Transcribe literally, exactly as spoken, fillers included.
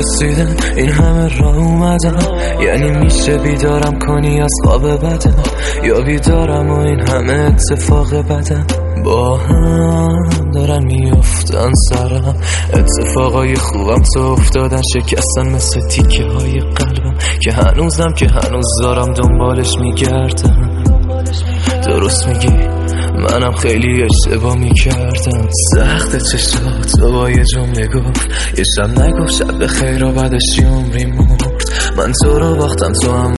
رسیدن این همه راه اومدم، یعنی میشه بیدارم کنی از خواب بدم، یا بیدارم و این همه اتفاق بدم با هم دارن میافتن سرم. اتفاقای خوبم تو افتادن شکستن مثل تیکه های قلبم که هنوزم که هنوز دارم دنبالش میگردم. درست میگی منم خیلی اشتباه میکردم. سخت چشات تو با یه جمله گفت، یه شب نگفت شب بخیر و بعدش یه عمری مرد. من تو رو باختم تو هم